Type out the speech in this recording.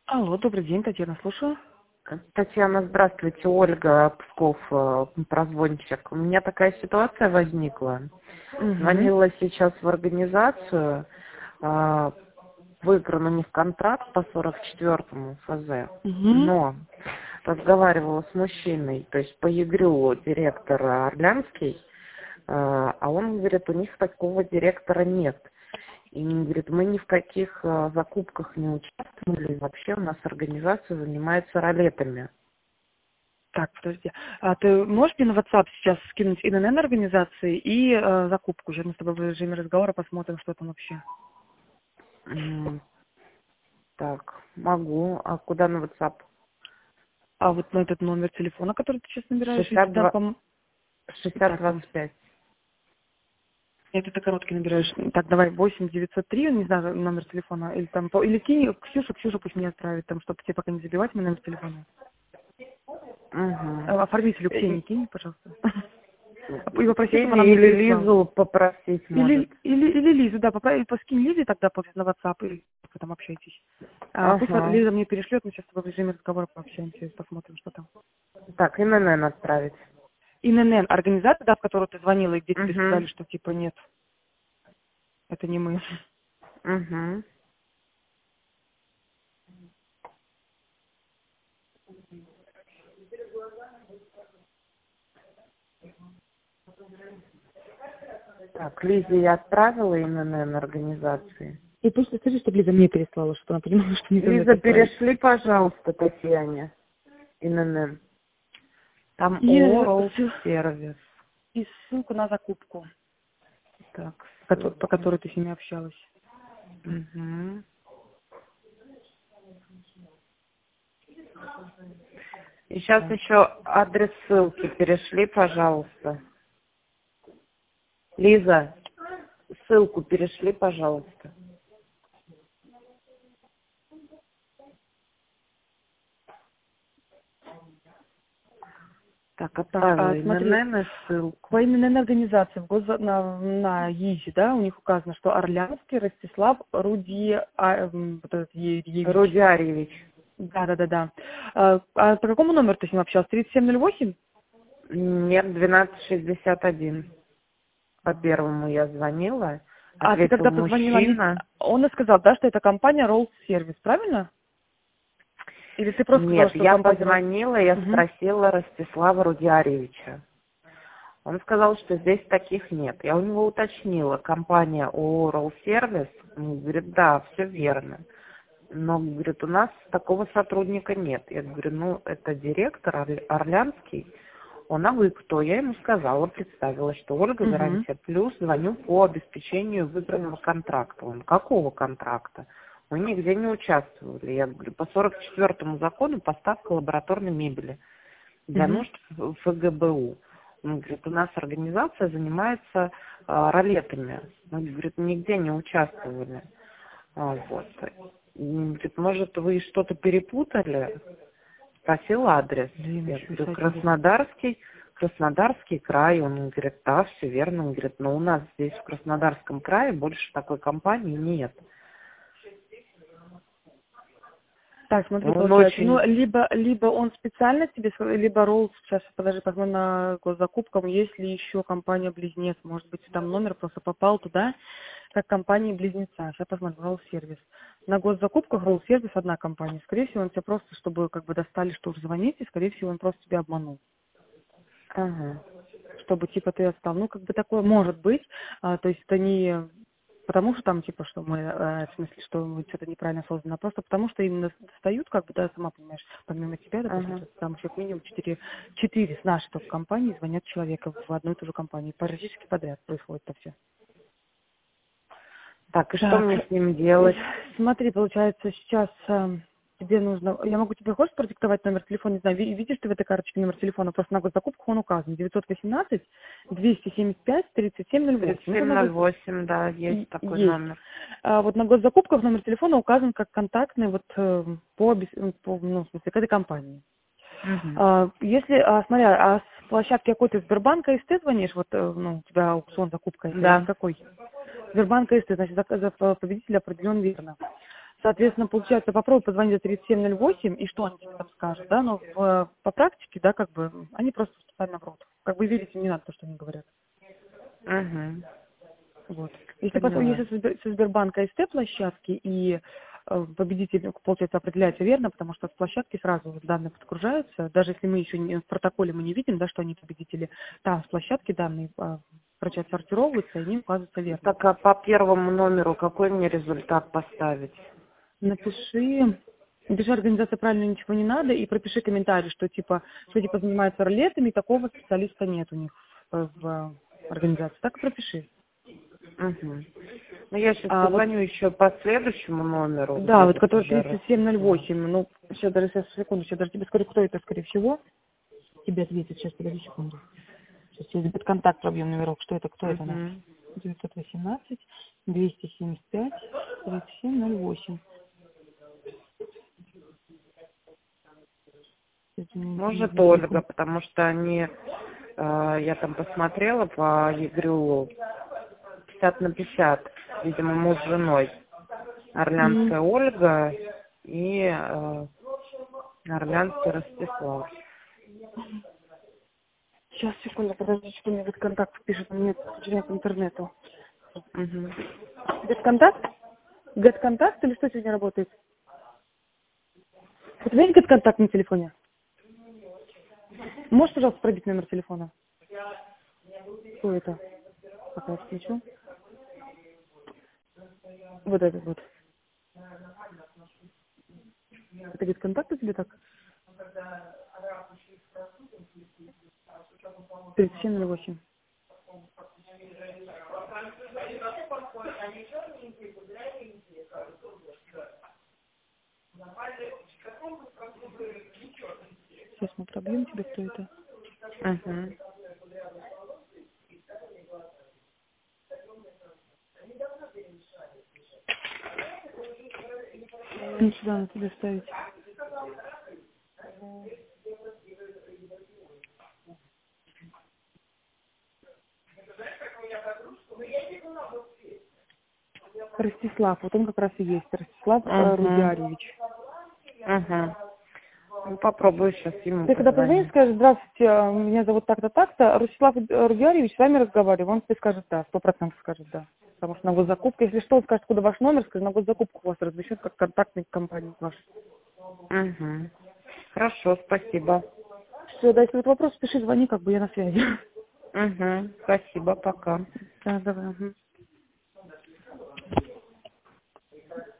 Алло, добрый день, Татьяна, слушаю. Татьяна, здравствуйте. Ольга Псков, прозвончик. У меня такая ситуация возникла. Угу. Звонила сейчас в организацию, выигран у них контракт по 44-му ФЗ, Угу. но разговаривала с мужчиной, то есть по ЕГРЮ директор Орлянский, а он говорит, у них такого директора нет. И говорит, мы ни в каких закупках не участвовали, вообще у нас организация занимается ролетами. Так, подожди. А ты можешь мне на WhatsApp сейчас скинуть ИНН организации и закупку? Сейчас мы с тобой в режиме разговора посмотрим, что там вообще. М, Так, могу. А куда на WhatsApp? А вот на этот номер телефона, который ты сейчас набираешь, я тебе дам, 62, Так, 6025. это ты короткий набираешь. Так, давай, 8903, не знаю, номер телефона, или там, или кинь Ксюша пусть мне отправит, там, чтобы тебе пока не забивать мой номер телефона. Угу. Оформителю Ксении кинь, пожалуйста. И попроси, чтобы она Ксению мне или переслала. Лизу попросить может. Или Лизу, да, поскинь Лизе тогда на WhatsApp, и вы там общаетесь. Пусть Ага. Лиза мне перешлет, мы сейчас с тобой в режиме разговора пообщаемся и посмотрим, что там. Так, ИНН отправить. ИНН, организация, да, в которую ты звонила, и где тебе Угу. сказали, что типа нет, это не мы. Угу. Так, Лизе я отправила ИНН организации. И пусть скажи, чтобы Лиза мне переслала, чтобы она понимала, что не мне это Лиза, отправить. перешли, пожалуйста, Татьяне ИНН. Там И, Oral сервис. и ссылку на закупку, Так, по ссылку. которой ты с ними общалась. Угу. И сейчас Так. еще адрес ссылки перешли, пожалуйста. Лиза, ссылку перешли, пожалуйста. Так, Так, отправила смотри, ИНН ссылку. по именной организации на ЕИЗе, да, у них указано, что Орлянский Ростислав вот этот Евич. Рудиарьевич. Да. По какому номеру ты с ним общался? 3708? Нет, 1261. По первому я звонила. Ты Ответил когда позвонила, мужчина. он и сказал, да, что это компания Rolls Service, правильно? Или ты просто сказала, Нет, что я компания Rolls? позвонила, я Угу. спросила Ростислава Рудиарьевича. Он сказал, что здесь таких нет. Я у него уточнила, компания Oral Service. Он говорит, да, все верно. Но, говорит, у нас такого сотрудника нет. Я говорю, ну, это директор Орлянский. Он, а вы кто? Я ему сказала, представила, что Ольга Угу. Гарантия Плюс, звоню по обеспечению выигранного контракта. Он, какого контракта? Мы нигде не участвовали. Я говорю, по 44-му закону поставка лабораторной мебели для Угу. нужд ФГБУ. Он говорит, у нас организация занимается ролетами. Мы, говорит, нигде не участвовали. Вот. Говорит, может, вы что-то перепутали? Спросил адрес. Блин, Я еще и говорю, сайт интересный. Краснодарский край. Он говорит, да, все верно. Он говорит, но у нас здесь в Краснодарском крае больше такой компании нет. Так, смотри, Он получается, ну, очень... либо он специально тебе сказал, либо Rolls, сейчас, подожди, посмотрим на госзакупкам, есть ли еще компания-близнец, может быть, там номер просто попал туда, как компания-близнеца, сейчас посмотрим, Rolls Service. На госзакупках Rolls Service одна компания, скорее всего, он тебе просто, чтобы как бы достали, что уже звоните, скорее всего, он просто тебя обманул, Ага, чтобы, типа, ты отстал, ну, как бы такое может быть, то есть это не... Потому что там, типа, что мы, в смысле, что что-то неправильно создано, а просто потому что именно достают, как бы, да, сама понимаешь, помимо тебя, допустим, ага. сейчас там еще как минимум четыре с нашей только компании звонят человека в одну и ту же компанию. Практически подряд происходит это все. Так, и что Так, мне с ним делать? смотри, получается, сейчас тебе нужно... Я могу тебе, хочешь продиктовать номер телефона? Не знаю, видишь ты в этой карточке номер телефона? Просто на госзакупках он указан. 918-275-3708. Это на 3708, да, есть такой есть. номер. Вот на госзакупках номер телефона указан как контактный вот ну, в смысле, к этой компании. Угу. Если, смотря, с площадки какой ты, Сбербанка СТ звонишь, вот, ну, у тебя аукцион, закупка это, или с Да. какой? Сбербанка СТ, значит, за победителя определен верно. Соответственно, получается, попробуй позвонить за 3708, и что они тебе там скажут, да, но по практике, да, как бы, они просто специально врут. Как бы верить им не надо, то, что они говорят. Угу. Вот. Если, Поняла. если со Сбербанка СТ площадки и победитель, получается, определяется верно, потому что с площадки сразу данные подгружаются, даже если мы еще в протоколе мы не видим, да, что они победители, там с площадки данные сортировываются, и они указываются верно. Так, а по первому номеру какой мне результат поставить? Напиши организация правильно, ничего не надо, и пропиши комментарий, что типа занимаются ролетами, такого специалиста нет у них в организации. Так и пропиши. Угу. Ну, я сейчас Вот, позвоню еще по следующему номеру. да, вот где-то который уже 3708, ну, сейчас, секунду, сейчас даже тебе скажу, кто это, скорее всего. Тебе ответит, сейчас, подожди секунду. Сейчас я под контакт пробьем номерок, что это, кто это у нас? Угу. 918 275 3708. Может, Ольга, потому что они, я там посмотрела по ЕГРЮ 50/50, видимо, муж с женой. Орлянская Ольга и Орлянский Ростислав. Сейчас, секунду, подожди, что мне контакт пишет, мне подключение к интернету. Угу. Контакт? Контакт или что сегодня работает? У тебя есть контакт на телефоне? Можешь, пожалуйста, пробить номер телефона? Кто это? Пока я включу. Вот этот вот. Это контакт у тебя так? 3708. Сейчас мы пробьем тебе, кто это. Угу. Ну, сюда надо тебе ставить. Ростислав, вот он как раз и есть. Ростислав Угу. Рудиарьевич. Угу. Ну, попробую сейчас ему Ты когда позвонишь, позвонить. скажешь: здравствуйте, меня зовут так-то, так-то. Ростислав Рудиарьевич с вами разговаривает. Он тебе скажет да, 100% скажет да. Потому что на госзакупку, если что, он скажет, куда ваш номер, скажет, на госзакупку у вас размещен как контактный компании ваш. Угу. Хорошо, спасибо. Все, да, если вот вопрос, пиши, звони, как бы я на связи. Угу. Спасибо, пока. Да, давай.